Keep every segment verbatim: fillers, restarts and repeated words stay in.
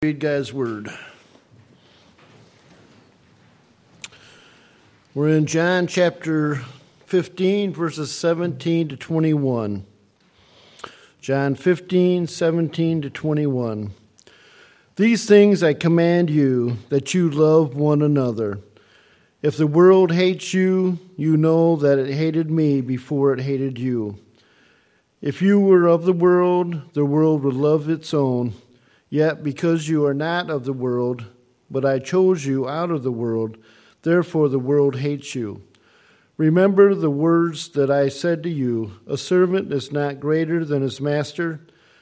Read God's Word. We're in John chapter fifteen, verses seventeen to twenty-one. John fifteen, seventeen to twenty-one. These things I command you, that you love one another. If the world hates you, you know that it hated me before it hated you. If you were of the world, the world would love its own. Yet because you are not of the world, but I chose you out of the world, therefore the world hates you. Remember the words that I said to you, a servant is not greater than his master.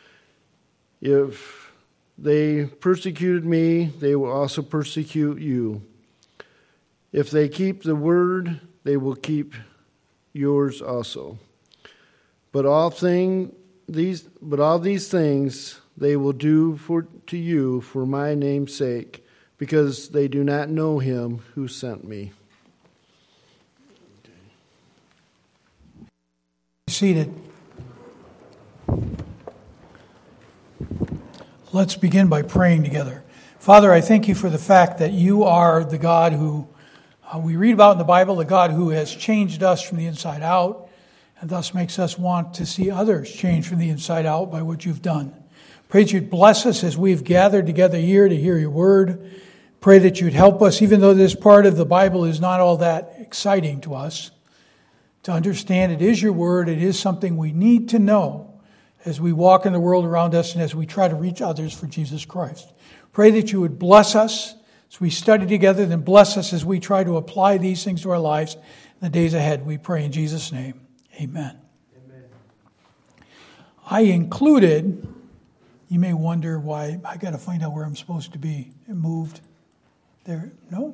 If they persecuted me, they will also persecute you. If they keep the word, they will keep yours also. But all thing, these, but all these things they will do for to you for my name's sake, because they do not know him who sent me. Seated. Let's begin by praying together. Father, I thank you for the fact that you are the God who uh, we read about in the Bible, the God who has changed us from the inside out, and thus makes us want to see others change from the inside out by what you've done. Pray that you'd bless us as we've gathered together here to hear your word. Pray that you'd help us, even though this part of the Bible is not all that exciting to us, to understand it is your word. It is something we need to know as we walk in the world around us and as we try to reach others for Jesus Christ. Pray that you would bless us as we study together, then bless us as we try to apply these things to our lives in the days ahead. We pray in Jesus' name. Amen. Amen. I included... You may wonder why I got to find out where I'm supposed to be. It moved there. No.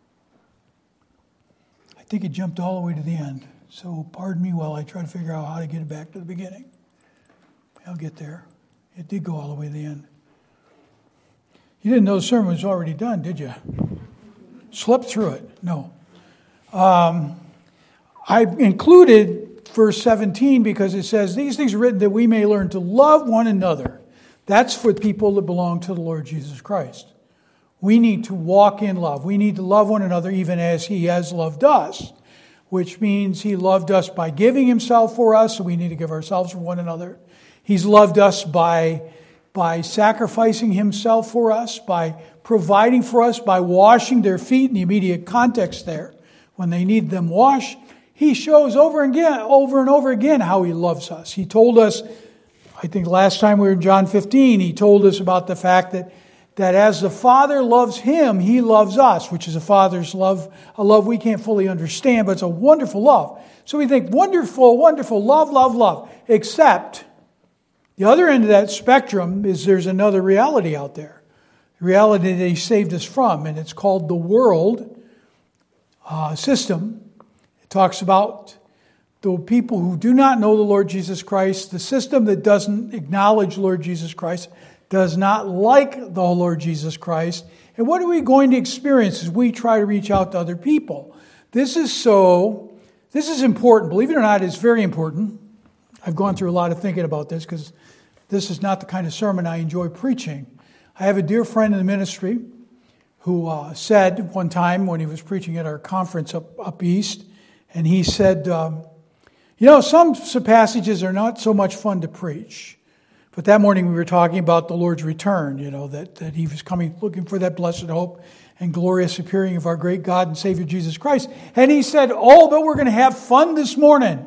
I think it jumped all the way to the end. So pardon me while I try to figure out how to get it back to the beginning. I'll get there. It did go all the way to the end. You didn't know the sermon was already done, did you? Slept through it. No. Um, I included verse seventeen because it says, these things are written that we may learn to love one another. That's for people that belong to the Lord Jesus Christ. We need to walk in love. We need to love one another even as he has loved us, which means he loved us by giving himself for us, so we need to give ourselves for one another. He's loved us by, by sacrificing himself for us, by providing for us, by washing their feet in the immediate context there. When they need them washed, he shows over and again, over and over again how he loves us. He told us, I think last time we were in John fifteen, he told us about the fact that, that as the Father loves him, he loves us, which is a Father's love, a love we can't fully understand, but it's a wonderful love. So we think, wonderful, wonderful, love, love, love. Except, the other end of that spectrum is there's another reality out there. The reality that he saved us from, and it's called the world uh, system. It talks about the people who do not know the Lord Jesus Christ, the system that doesn't acknowledge Lord Jesus Christ, does not like the Lord Jesus Christ. And what are we going to experience as we try to reach out to other people? This is so, this is important. Believe it or not, it's very important. I've gone through a lot of thinking about this because this is not the kind of sermon I enjoy preaching. I have a dear friend in the ministry who uh, said one time when he was preaching at our conference up, up east, and he said, um, You know, some passages are not so much fun to preach. But that morning we were talking about the Lord's return, you know, that, that he was coming, looking for that blessed hope and glorious appearing of our great God and Savior Jesus Christ. And he said, oh, but we're going to have fun this morning.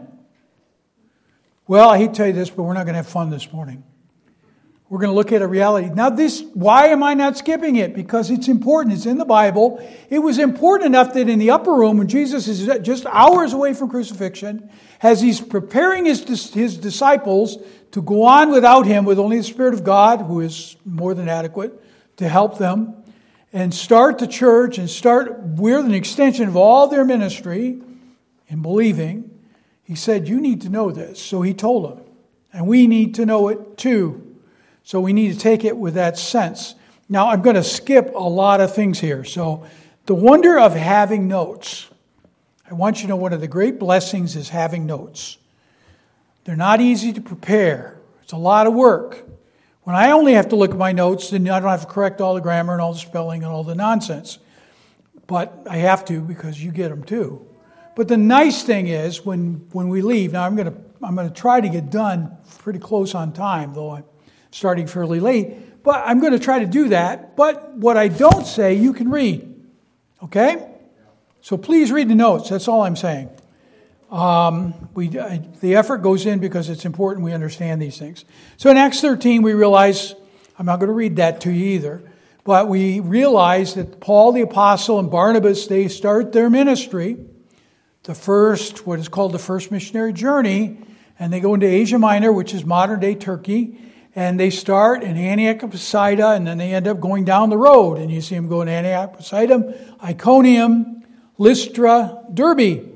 Well, I hate to tell you this, but we're not going to have fun this morning. We're going to look at a reality. Now this, why am I not skipping it? Because it's important. It's in the Bible. It was important enough that in the upper room, when Jesus is just hours away from crucifixion, as he's preparing his, his disciples to go on without him, with only the Spirit of God, who is more than adequate to help them, and start the church and start with an extension of all their ministry in believing, he said, you need to know this. So he told them. And we need to know it too. So we need to take it with that sense. Now, I'm going to skip a lot of things here. So the wonder of having notes. I want you to know one of the great blessings is having notes. They're not easy to prepare. It's a lot of work. When I only have to look at my notes, then I don't have to correct all the grammar and all the spelling and all the nonsense. But I have to because you get them too. But the nice thing is when, when we leave, now I'm going to I'm going to try to get done pretty close on time, though I'm starting fairly late. But I'm going to try to do that. But what I don't say, you can read. Okay? So please read the notes. That's all I'm saying. Um, we I, the effort goes in because it's important we understand these things. So in Acts thirteen, we realize, I'm not going to read that to you either, but we realize that Paul the Apostle and Barnabas, they start their ministry, the first, what is called the first missionary journey, and they go into Asia Minor, which is modern-day Turkey, and they start in Antioch of Pisidia, and then they end up going down the road, and you see them going to Antioch, Pisidium, Iconium, Lystra, Derbe.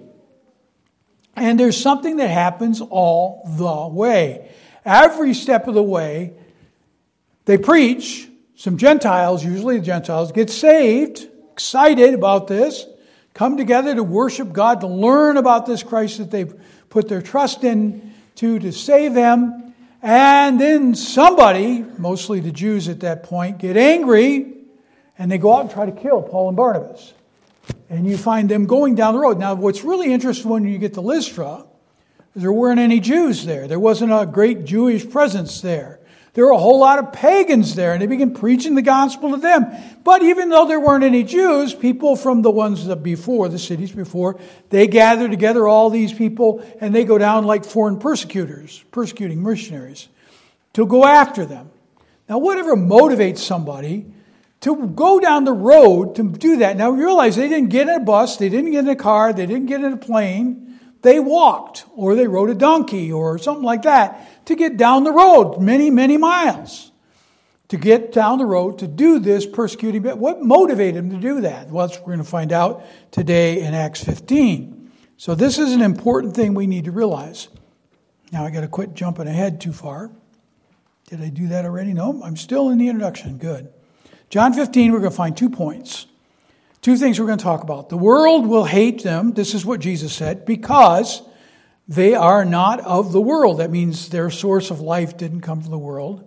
And there's something that happens all the way. Every step of the way, they preach. Some Gentiles, usually the Gentiles, get saved, excited about this, come together to worship God, to learn about this Christ that they've put their trust in to, to save them. And then somebody, mostly the Jews at that point, get angry and they go out and try to kill Paul and Barnabas. And you find them going down the road. Now, what's really interesting when you get to Lystra is there weren't any Jews there. There wasn't a great Jewish presence there. There were a whole lot of pagans there, and they began preaching the gospel to them. But even though there weren't any Jews, people from the ones that before, the cities before, they gather together all these people, and they go down like foreign persecutors, persecuting missionaries, to go after them. Now, whatever motivates somebody to go down the road to do that. Now realize they didn't get in a bus, they didn't get in a car, they didn't get in a plane. They walked, or they rode a donkey, or something like that, to get down the road many, many miles. To get down the road to do this persecuting. What motivated them to do that? Well, that's what we're going to find out today in Acts fifteen. So this is an important thing we need to realize. Now I got to quit jumping ahead too far. Did I do that already? No, I'm still in the introduction. Good. John fifteen, we're going to find two points. Two things we're going to talk about. The world will hate them, this is what Jesus said, because they are not of the world. That means their source of life didn't come from the world.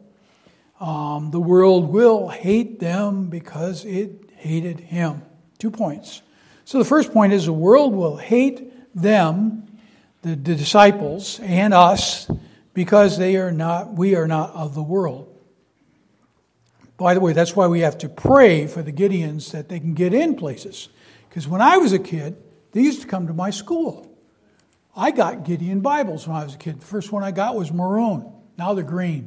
Um, the world will hate them because it hated him. Two points. So the first point is the world will hate them, the, the disciples, and us, because they are not, we are not of the world. By the way, that's why we have to pray for the Gideons that they can get in places. Because when I was a kid, they used to come to my school. I got Gideon Bibles when I was a kid. The first one I got was maroon. Now they're green.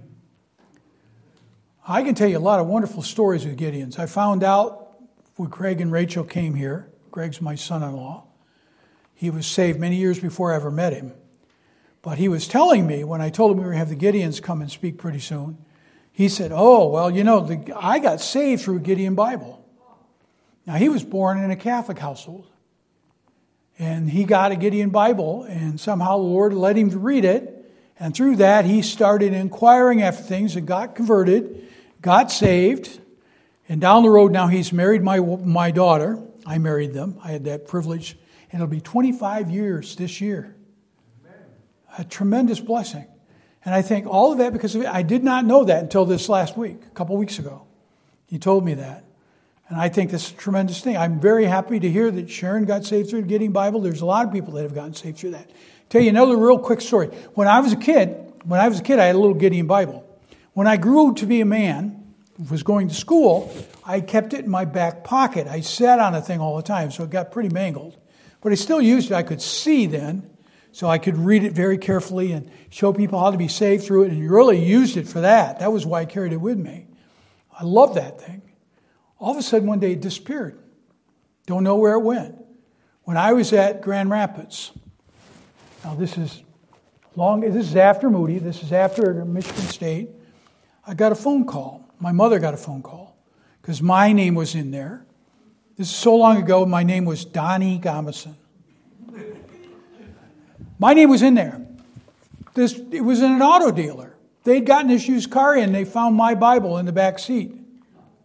I can tell you a lot of wonderful stories with Gideons. I found out when Greg and Rachel came here. Greg's my son-in-law. He was saved many years before I ever met him. But he was telling me, when I told him we were going to have the Gideons come and speak pretty soon, he said, oh, well, you know, the, I got saved through a Gideon Bible. Now, he was born in a Catholic household. And he got a Gideon Bible, and somehow the Lord led him to read it. And through that, he started inquiring after things and got converted, got saved. And down the road now, he's married my, my daughter. I married them. I had that privilege. And it'll be twenty-five years this year. A tremendous blessing. And I think all of that because of it, I did not know that until this last week, a couple weeks ago. He told me that. And I think this is a tremendous thing. I'm very happy to hear that Sharon got saved through the Gideon Bible. There's a lot of people that have gotten saved through that. Tell you another real quick story. When I was a kid, when I was a kid, I had a little Gideon Bible. When I grew to be a man, was going to school, I kept it in my back pocket. I sat on the thing all the time, so it got pretty mangled. But I still used it. I could see then. So I could read it very carefully and show people how to be saved through it. And you really used it for that. That was why I carried it with me. I love that thing. All of a sudden one day it disappeared. Don't know where it went. When I was at Grand Rapids, now this is long. This is after Moody. This is after Michigan State. I got a phone call. My mother got a phone call because my name was in there. This is so long ago. My name was Donnie Gomison. My name was in there. This it was in an auto dealer. They'd gotten this used car in. They found my Bible in the back seat.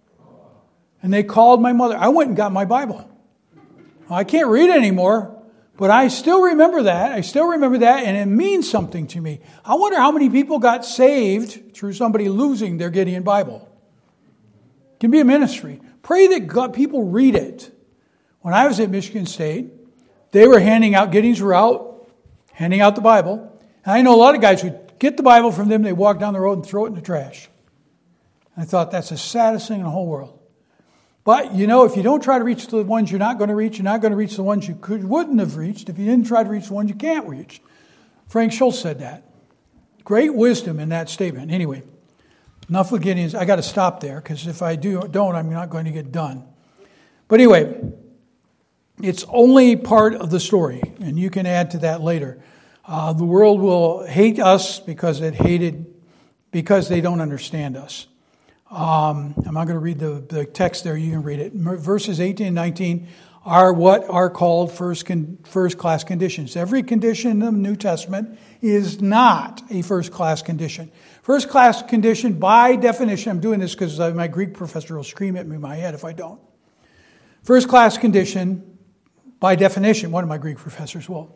And they called my mother. I went and got my Bible. I can't read it anymore, But I still remember that. I still remember that, and it means something to me. I wonder how many people got saved through somebody losing their Gideon Bible. It can be a ministry. Pray that God, people read it. When I was at Michigan State, they were handing out, Gideons were out, handing out the Bible. And I know a lot of guys would get the Bible from them, they walk down the road and throw it in the trash. I thought that's the saddest thing in the whole world. But, you know, if you don't try to reach the ones you're not going to reach, you're not going to reach the ones you could, wouldn't have reached if you didn't try to reach the ones you can't reach. Frank Schultz said that. Great wisdom in that statement. Anyway, enough with Gideons. I got to stop there because if I do don't, I'm not going to get done. But anyway, it's only part of the story, and you can add to that later. Uh, the world will hate us because it hated, because they don't understand us. Um, I'm not going to read the, the text there. You can read it. Verses eighteen and nineteen are what are called first con, first class conditions. Every condition in the New Testament is not a first class condition. First class condition, by definition, I'm doing this because my Greek professor will scream at me in my head if I don't. First class condition, by definition, one of my Greek professors will,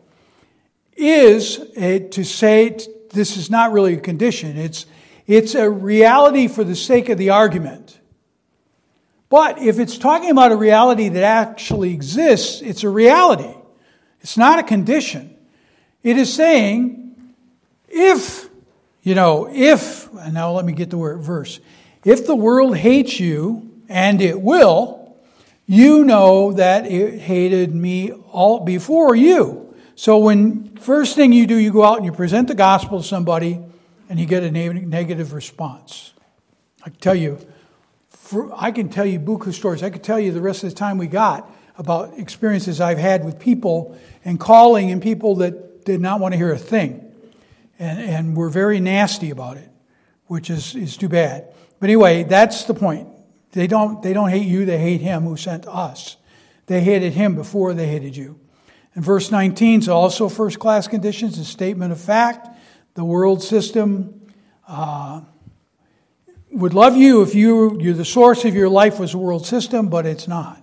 is a, to say t- this is not really a condition. It's It's a reality for the sake of the argument. But if it's talking about a reality that actually exists, it's a reality. It's not a condition. It is saying, if, you know, if, and now let me get the word verse. If the world hates you, and it will, you know that it hated me all before you. So when first thing you do, you go out and you present the gospel to somebody, and you get a negative response. I can tell you, for, I can tell you buku stories. I could tell you the rest of the time we got about experiences I've had with people and calling and people that did not want to hear a thing. And, and were very nasty about it, which is, is too bad. But anyway, that's the point. They don't, they don't hate you, they hate him who sent us. They hated him before they hated you. And verse nineteen is also first class conditions, a statement of fact. The world system uh, would love you if you, you're the source of your life was the world system, but it's not.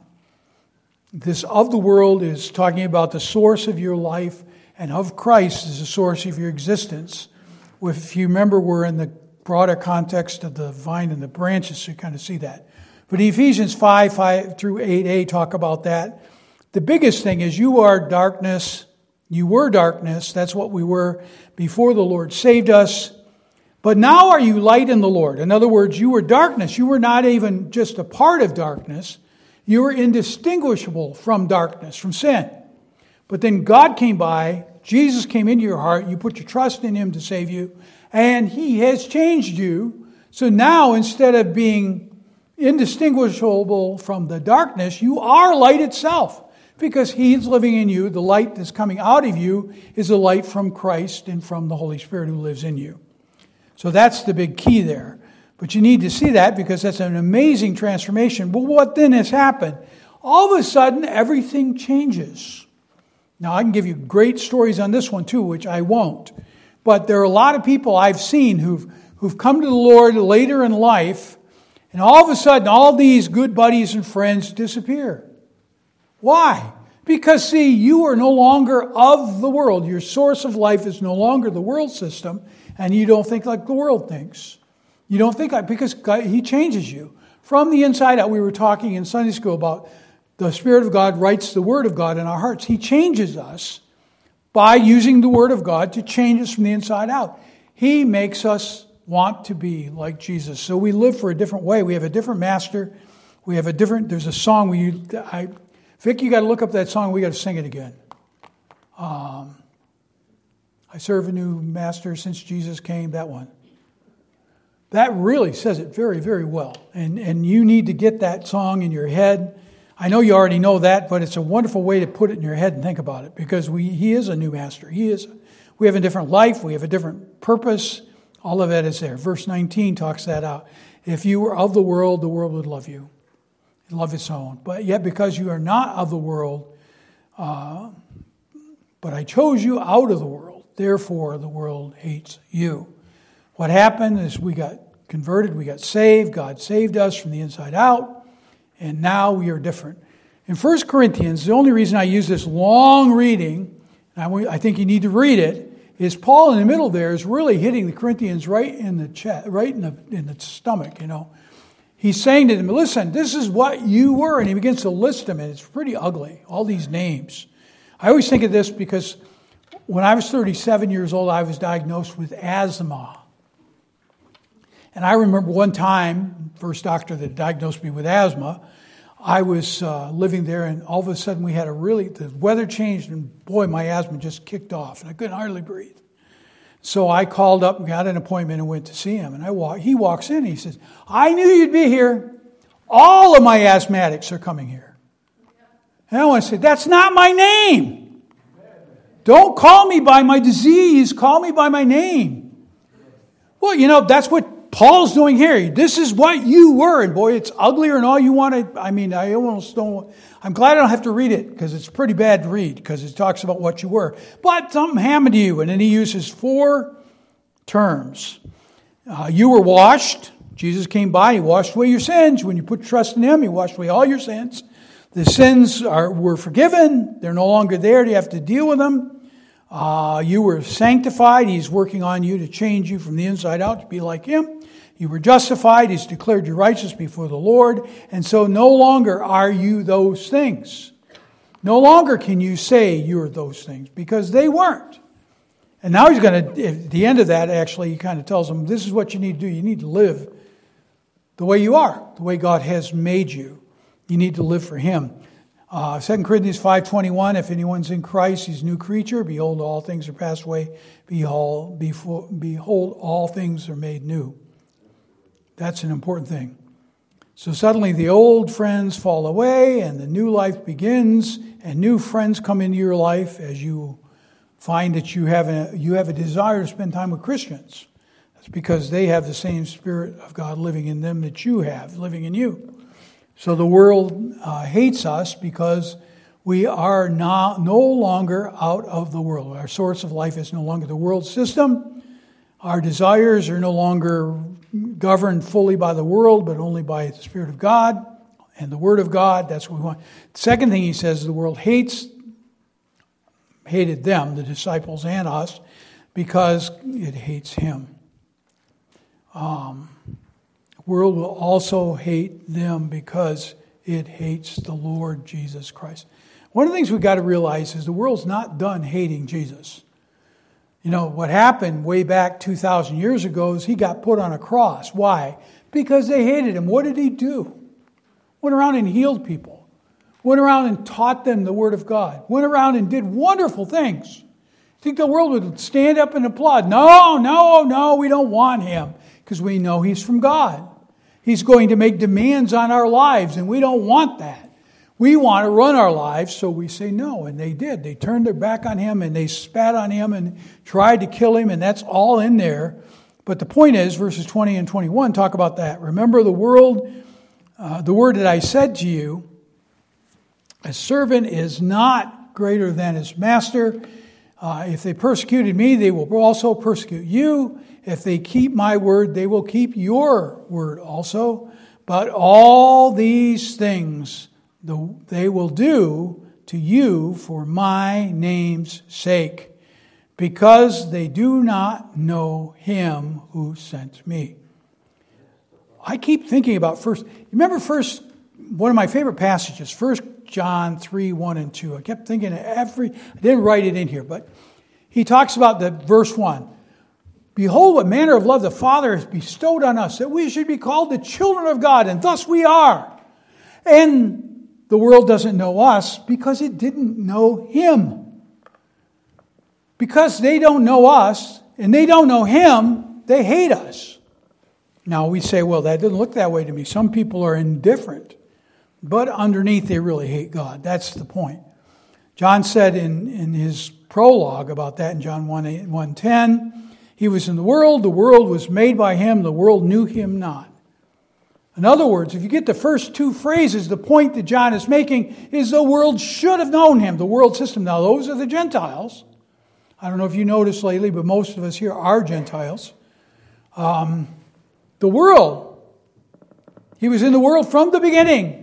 This of the world is talking about the source of your life, and of Christ is the source of your existence. If you remember, we're in the broader context of the vine and the branches, so you kind of see that. But Ephesians five, five through eight a talk about that. The biggest thing is you are darkness. You were darkness. That's what we were before the Lord saved us. But now are you light in the Lord. In other words, you were darkness. You were not even just a part of darkness. You were indistinguishable from darkness, from sin. But then God came by. Jesus came into your heart. You put your trust in him to save you. And he has changed you. So now instead of being indistinguishable from the darkness, you are light itself. Because he's living in you. The light that's coming out of you is the light from Christ and from the Holy Spirit who lives in you. So that's the big key there. But you need to see that because that's an amazing transformation. But what then has happened? All of a sudden, everything changes. Now, I can give you great stories on this one too, which I won't. But there are a lot of people I've seen who've, who've come to the Lord later in life, and all of a sudden, all these good buddies and friends disappear. Why? Because, see, you are no longer of the world. Your source of life is no longer the world system, and you don't think like the world thinks. You don't think like, because God, he changes you. From the inside out, we were talking in Sunday school about the Spirit of God writes the Word of God in our hearts. He changes us by using the Word of God to change us from the inside out. He makes us want to be like Jesus. So we live for a different way. We have a different master. We have a different, there's a song we, I, Vic, you got to look up that song. We got to sing it again. Um, I serve a new master since Jesus came. That one. That really says it very, very well. And and you need to get that song in your head. I know you already know that, but it's a wonderful way to put it in your head and think about it because we he is a new master. He is. We have a different life. We have a different purpose. All of that is there. Verse nineteen talks that out. If you were of the world, the world would love you. Love its own. But yet because you are not of the world, uh, but I chose you out of the world, therefore the world hates you. What happened is we got converted, we got saved, God saved us from the inside out, and now we are different. In First Corinthians, the only reason I use this long reading, and I think you need to read it, is Paul in the middle there is really hitting the Corinthians right in the chest, right in the in the stomach, you know. He's saying to them, listen, this is what you were. And he begins to list them, and it's pretty ugly, all these names. I always think of this because when I was thirty-seven years old, I was diagnosed with asthma. And I remember one time, first doctor that diagnosed me with asthma, I was uh, living there, and all of a sudden we had a really, the weather changed, and boy, my asthma just kicked off, and I couldn't hardly breathe. So I called up and got an appointment and went to see him. And I walk, he walks in, and he says, I knew you'd be here. All of my asthmatics are coming here. And I want to say, that's not my name. Don't call me by my disease. Call me by my name. Well, you know, that's what Paul's doing here. This is what you were. And boy, it's uglier and all you want to, I mean, I almost don't, I'm glad I don't have to read it because it's pretty bad to read because it talks about what you were. But something happened to you. And then he uses four terms. Uh, you were washed. Jesus came by. He washed away your sins. When you put trust in him, he washed away all your sins. The sins are were forgiven. They're no longer there. You have to deal with them. Uh, you were sanctified. He's working on you to change you from the inside out to be like him. You were justified. He's declared you righteous before the Lord. And so no longer are you those things. No longer can you say you're those things because they weren't. And now he's going to, at the end of that, actually, he kind of tells them, this is what you need to do. You need to live the way you are, the way God has made you. You need to live for him. Uh, Second Corinthians five twenty-one, if anyone's in Christ, he's a new creature. Behold, all things are passed away. Behold, before, behold, all things are made new. That's an important thing. So suddenly the old friends fall away and the new life begins and new friends come into your life as you find that you have a, you have a desire to spend time with Christians. That's because they have the same Spirit of God living in them that you have, living in you. So the world uh, hates us because we are not, no longer out of the world. Our source of life is no longer the world system. Our desires are no longer governed fully by the world, but only by the Spirit of God and the Word of God. That's what we want. The second thing he says, the world hates, hated them, the disciples and us, because it hates him. Um, the world will also hate them because it hates the Lord Jesus Christ. One of the things we've got to realize is the world's not done hating Jesus. You know, what happened way back two thousand years ago is he got put on a cross. Why? Because they hated him. What did he do? Went around and healed people. Went around and taught them the Word of God. Went around and did wonderful things. You think the world would stand up and applaud? No, no, no, we don't want him. Because we know he's from God. He's going to make demands on our lives, and we don't want that. We want to run our lives, so we say no. And they did. They turned their back on him, and they spat on him, and tried to kill him, and that's all in there. But the point is, verses twenty and twenty-one talk about that. Remember the world, uh, the word that I said to you, a servant is not greater than his master. Uh, if they persecuted me, they will also persecute you. If they keep my word, they will keep your word also. But all these things they will do to you for my name's sake, because they do not know him who sent me. I keep thinking about first, remember first, one of my favorite passages, First John three, one and two. I kept thinking of every, I didn't write it in here, but he talks about the verse one. Behold, what manner of love the Father has bestowed on us, that we should be called the children of God, and thus we are. And the world doesn't know us because it didn't know him. Because they don't know us, and they don't know him, they hate us. Now we say, well, that doesn't look that way to me. Some people are indifferent, but underneath they really hate God. That's the point. John said in, in his prologue about that in John one ten, he was in the world, the world was made by him, the world knew him not. In other words, if you get the first two phrases, the point that John is making is the world should have known him, the world system. Now, those are the Gentiles. I don't know if you noticed lately, but most of us here are Gentiles. Um, the world, he was in the world from the beginning.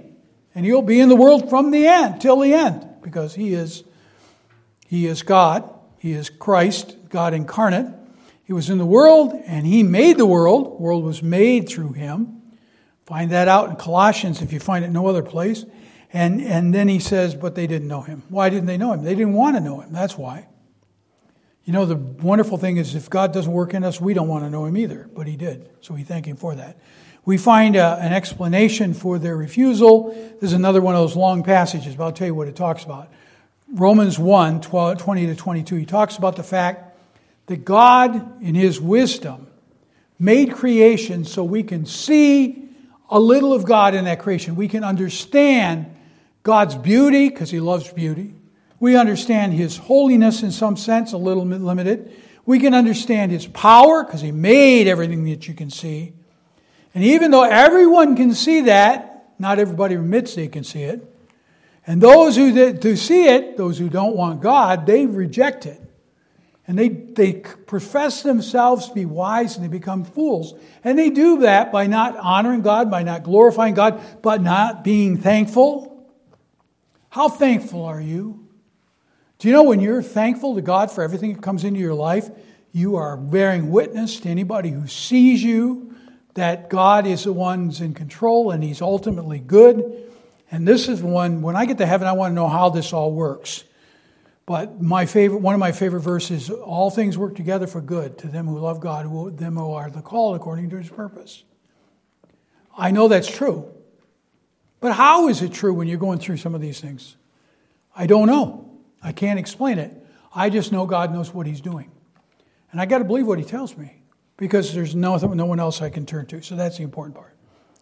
And he'll be in the world from the end, till the end, because he is, he is God. He is Christ, God incarnate. He was in the world, and he made the world. The world was made through him. Find that out in Colossians if you find it no other place. And, and then he says, but they didn't know him. Why didn't they know him? They didn't want to know him. That's why. You know, the wonderful thing is if God doesn't work in us, we don't want to know him either. But he did. So we thank him for that. We find a, an explanation for their refusal. There's another one of those long passages, but I'll tell you what it talks about. Romans one, twenty to twenty-two, he talks about the fact that God, in his wisdom, made creation so we can see a little of God in that creation. We can understand God's beauty, because he loves beauty. We understand his holiness in some sense, a little limited. We can understand his power, because he made everything that you can see. And even though everyone can see that, not everybody admits they can see it. And those who do see it, those who don't want God, they reject it. And they, they profess themselves to be wise and they become fools. And they do that by not honoring God, by not glorifying God, but not being thankful. How thankful are you? Do you know when you're thankful to God for everything that comes into your life, you are bearing witness to anybody who sees you that God is the one who's in control and he's ultimately good. And this is one, when I get to heaven, I want to know how this all works. But my favorite, one of my favorite verses, all things work together for good to them who love God, who, them who are the called according to his purpose. I know that's true. But how is it true when you're going through some of these things? I don't know. I can't explain it. I just know God knows what he's doing. And I got to believe what he tells me because there's no, no one else I can turn to. So that's the important part.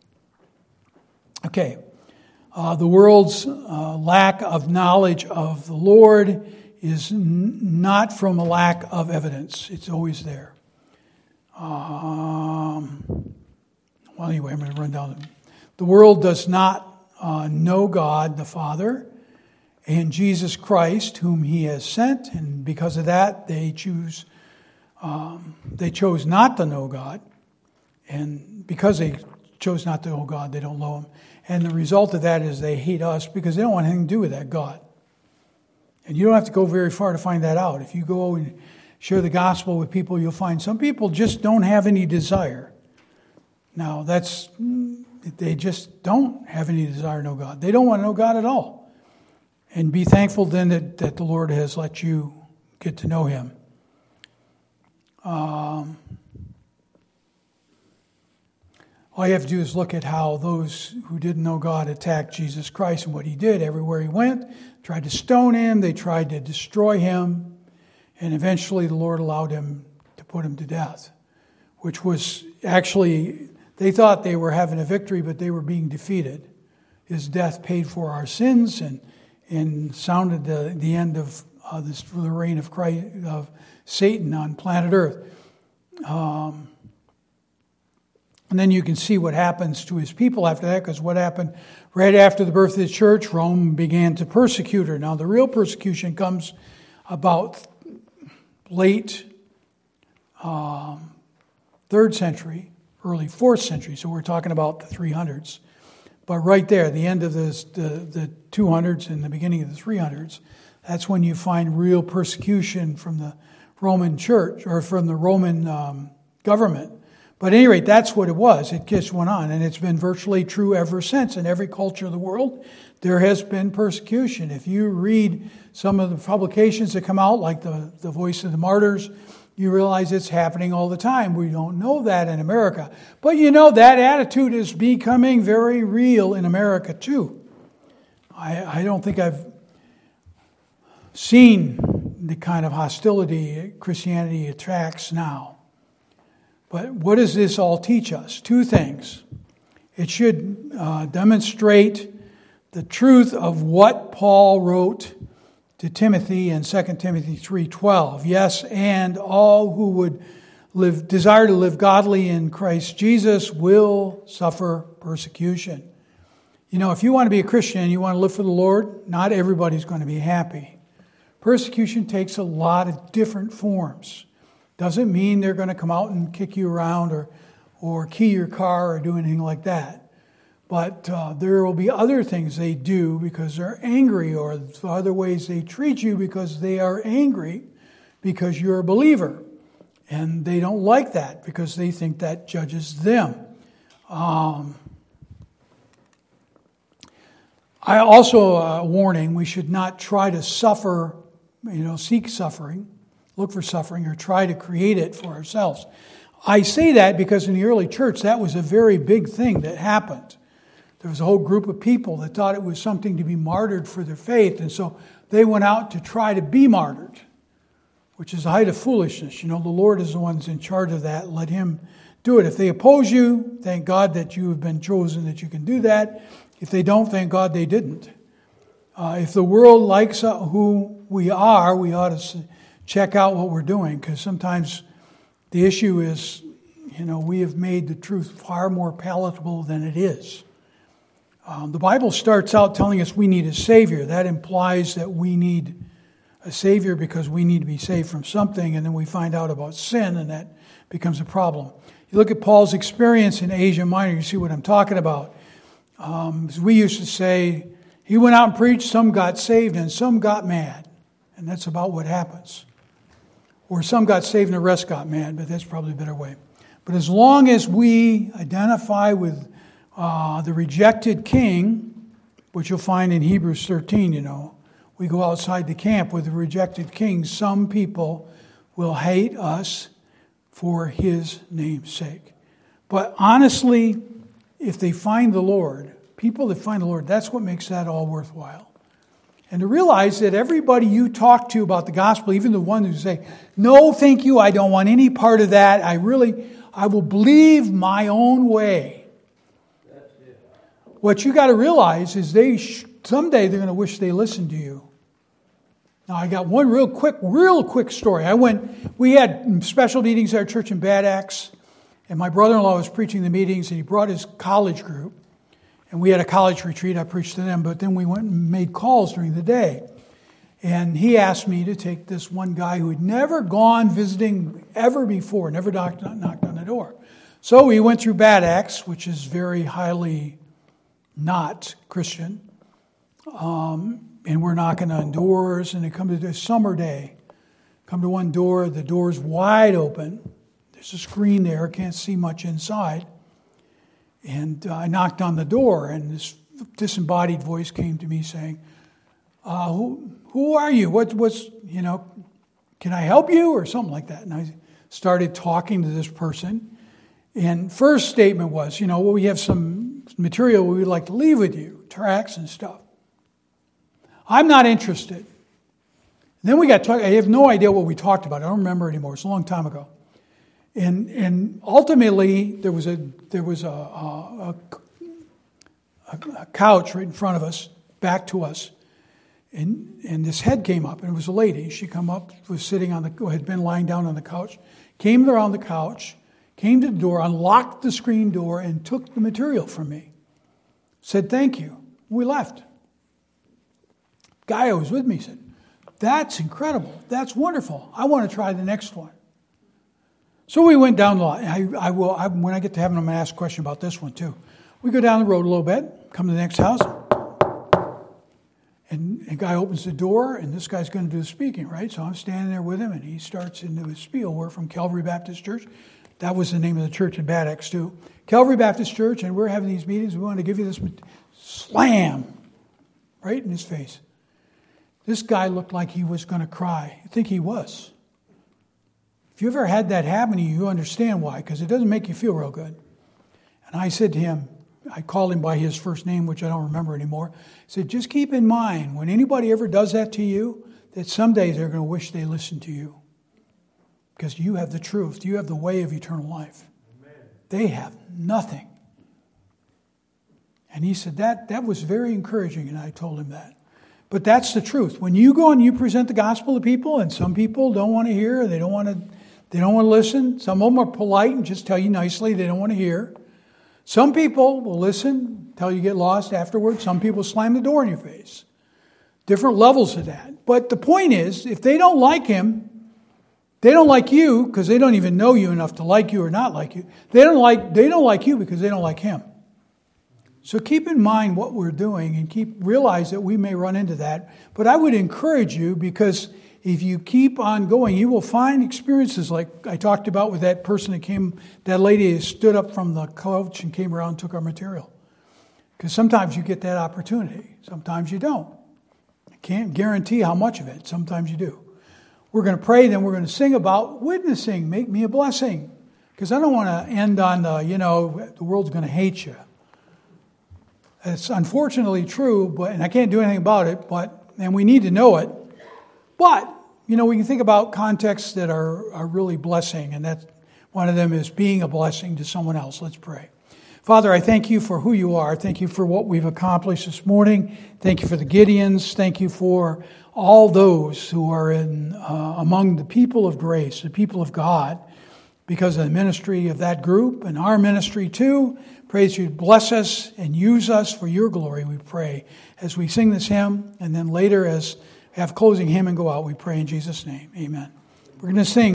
Okay. Uh, the world's uh, lack of knowledge of the Lord is n- not from a lack of evidence. It's always there. Um, well, anyway, I'm going to run down. The, the world does not uh, know God the Father and Jesus Christ, whom he has sent, and because of that, they choose. Um, they chose not to know God, and because they chose not to know God, they don't know him. And the result of that is they hate us because they don't want anything to do with that God. And you don't have to go very far to find that out. If you go and share the gospel with people, you'll find some people just don't have any desire. Now, that's, they just don't have any desire to know God. They don't want to know God at all. And be thankful then that, that the Lord has let you get to know him. Um... All you have to do is look at how those who didn't know God attacked Jesus Christ and what he did everywhere he went. Tried to stone him. They tried to destroy him. And eventually the Lord allowed him to put him to death. Which was actually, they thought they were having a victory, but they were being defeated. His death paid for our sins and, and sounded the, the end of uh, this, the reign of Christ, of Satan on planet Earth. Um... And then you can see what happens to his people after that, because what happened right after the birth of the church, Rome began to persecute her. Now, the real persecution comes about late um, third century, early fourth century. So we're talking about the three hundreds. But right there, the end of this, the, the two hundreds and the beginning of the three hundreds, that's when you find real persecution from the Roman church, or from the Roman um, government. But at any rate, that's what it was. It just went on, and it's been virtually true ever since. In every culture of the world, there has been persecution. If you read some of the publications that come out, like the, the Voice of the Martyrs, you realize it's happening all the time. We don't know that in America. But you know, that attitude is becoming very real in America, too. I, I don't think I've seen the kind of hostility Christianity attracts now. But what does this all teach us? Two things. It should uh, demonstrate the truth of what Paul wrote to Timothy in Second Timothy three twelve. Yes, and all who would live, desire to live godly in Christ Jesus will suffer persecution. You know, if you want to be a Christian and you want to live for the Lord, not everybody's going to be happy. Persecution takes a lot of different forms. Doesn't mean they're going to come out and kick you around or, or key your car or do anything like that. But uh, there will be other things they do because they're angry, or other ways they treat you because they are angry because you're a believer. And they don't like that because they think that judges them. Um, I also, a uh, warning, we should not try to suffer, you know, seek suffering, look for suffering, or try to create it for ourselves. I say that because in the early church, that was a very big thing that happened. There was a whole group of people that thought it was something to be martyred for their faith. And so they went out to try to be martyred, which is the height of foolishness. You know, the Lord is the one who's in charge of that. Let Him do it. If they oppose you, thank God that you have been chosen, that you can do that. If they don't, thank God they didn't. Uh, if the world likes uh, who we are, we ought to check out what we're doing, because sometimes the issue is, you know, we have made the truth far more palatable than it is. Um, the Bible starts out telling us we need a Savior. That implies that we need a Savior because we need to be saved from something, and then we find out about sin, and that becomes a problem. You look at Paul's experience in Asia Minor, you see what I'm talking about. Um, as we used to say, he went out and preached, some got saved, and some got mad. And that's about what happens. Or some got saved and the rest got mad, but that's probably a better way. But as long as we identify with Uh, the rejected king, which you'll find in Hebrews thirteen, you know. We go outside the camp with the rejected king. Some people will hate us for His name's sake. But honestly, if they find the Lord, people that find the Lord, that's what makes that all worthwhile. And to realize that everybody you talk to about the gospel, even the ones who say, no, thank you, I don't want any part of that. I really, I will believe my own way. What you got to realize is they sh- someday they're going to wish they listened to you. Now, I got one real quick, real quick story. I went, we had special meetings at our church in Bad Axe, and my brother-in-law was preaching the meetings, and he brought his college group, and we had a college retreat. I preached to them, but then we went and made calls during the day. And he asked me to take this one guy who had never gone visiting ever before, never knocked, knocked on the door. So we went through Bad Axe, which is very highly not Christian, um, and we're knocking on doors, and they come to this summer day, come to one door, the door's wide open, there's a screen there, can't see much inside, and uh, I knocked on the door, and this disembodied voice came to me saying, uh, who, who are you, what, what's, you know, can I help you, or something like that, and I started talking to this person, and first statement was, you know, well, we have some material we would like to leave with you, tracts and stuff. I'm not interested. And then we got talking. I have no idea what we talked about. I don't remember anymore. It's a long time ago. And and ultimately there was a there was a a, a, a couch right in front of us, back to us, and and this head came up, and it was a lady. She come up, was sitting on the had been lying down on the couch, came around the couch. Came to the door, unlocked the screen door, and took the material from me. Said, thank you. We left. Guy who was with me said, that's incredible. That's wonderful. I want to try the next one. So we went down the line. I, I will, I, when I get to heaven, I'm going to ask a question about this one too. We go down the road a little bit, come to the next house, and a guy opens the door, and this guy's going to do the speaking, right? So I'm standing there with him, and he starts into his spiel. We're from Calvary Baptist Church. That was the name of the church in Bad Axe too. Calvary Baptist Church, and we're having these meetings. We want to give you this slam right in his face. This guy looked like he was going to cry. I think he was. If you ever had that happen to you, you understand why, because it doesn't make you feel real good. And I said to him, I called him by his first name, which I don't remember anymore. I said, just keep in mind, when anybody ever does that to you, that someday they're going to wish they listened to you. Because you have the truth. You have the way of eternal life. Amen. They have nothing. And he said, that, that was very encouraging, and I told him that. But that's the truth. When you go and you present the gospel to people, and some people don't want to hear, they don't want to, they don't want to listen. Some of them are polite and just tell you nicely they don't want to hear. Some people will listen, tell you get lost afterwards. Some people slam the door in your face. Different levels of that. But the point is, if they don't like him, they don't like you because they don't even know you enough to like you or not like you. They don't like they don't like you because they don't like him. So keep in mind what we're doing and keep realize that we may run into that. But I would encourage you, because if you keep on going, you will find experiences like I talked about with that person that came, that lady who stood up from the couch and came around and took our material. Because sometimes you get that opportunity. Sometimes you don't. I can't guarantee how much of it. Sometimes you do. We're going to pray, then we're going to sing about witnessing. Make me a blessing. Because I don't want to end on, the, you know, the world's going to hate you. It's unfortunately true, but and I can't do anything about it, but and we need to know it. But, you know, we can think about contexts that are, are really blessing, and that one of them is being a blessing to someone else. Let's pray. Father, I thank you for who you are. Thank you for what we've accomplished this morning. Thank you for the Gideons. Thank you for all those who are in uh, among the people of grace, the people of God, because of the ministry of that group and our ministry too. Praise you, bless us and use us for your glory, we pray, as we sing this hymn, and then later as have closing hymn and go out, we pray in Jesus' name. Amen. We're going to sing.